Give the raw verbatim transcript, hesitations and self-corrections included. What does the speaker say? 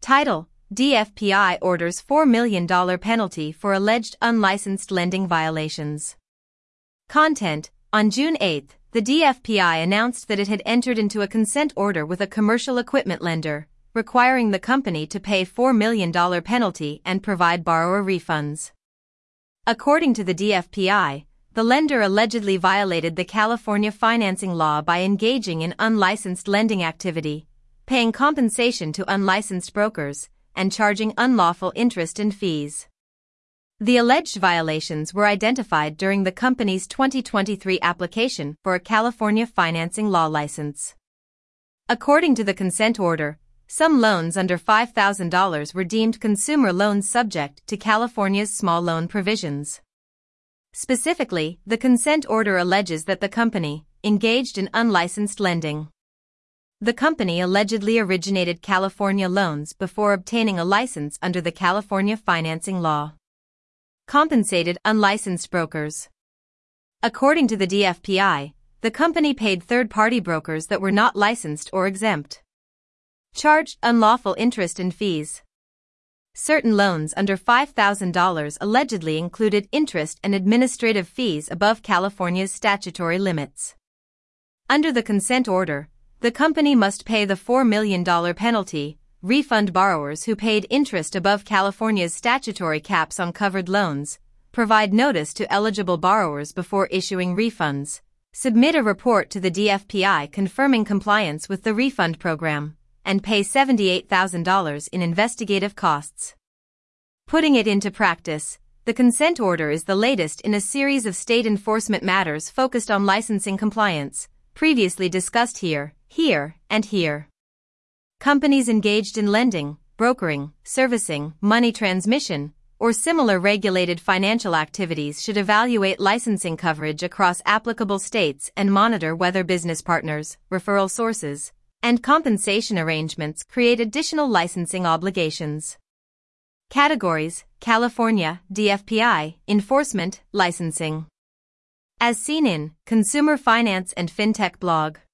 Title: D F P I orders four million dollars penalty for alleged unlicensed lending violations. Content: On June eighth, the D F P I announced that it had entered into a consent order with a commercial equipment lender, requiring the company to pay four million dollars penalty and provide borrower refunds. According to the D F P I, the lender allegedly violated the California financing law by engaging in unlicensed lending activity, paying compensation to unlicensed brokers, and charging unlawful interest and fees. The alleged violations were identified during the company's twenty twenty-three application for a California financing law license. According to the consent order, some loans under five thousand dollars were deemed consumer loans subject to California's small loan provisions. Specifically, the consent order alleges that the company engaged in unlicensed lending. The company allegedly originated California loans before obtaining a license under the California financing law. Compensated unlicensed brokers. According to the D F P I, the company paid third-party brokers that were not licensed or exempt. Charged unlawful interest and fees. Certain loans under five thousand dollars allegedly included interest and administrative fees above California's statutory limits. Under the consent order, the company must pay the four million dollars penalty, refund borrowers who paid interest above California's statutory caps on covered loans, provide notice to eligible borrowers before issuing refunds, submit a report to the D F P I confirming compliance with the refund program, and pay seventy-eight thousand dollars in investigative costs. Putting it into practice, the consent order is the latest in a series of state enforcement matters focused on licensing compliance, previously discussed here, here, and here. Companies engaged in lending, brokering, servicing, money transmission, or similar regulated financial activities should evaluate licensing coverage across applicable states and monitor whether business partners, referral sources, and compensation arrangements create additional licensing obligations. Categories: California, D F P I, Enforcement, Licensing. As seen in Consumer Finance and FinTech blog.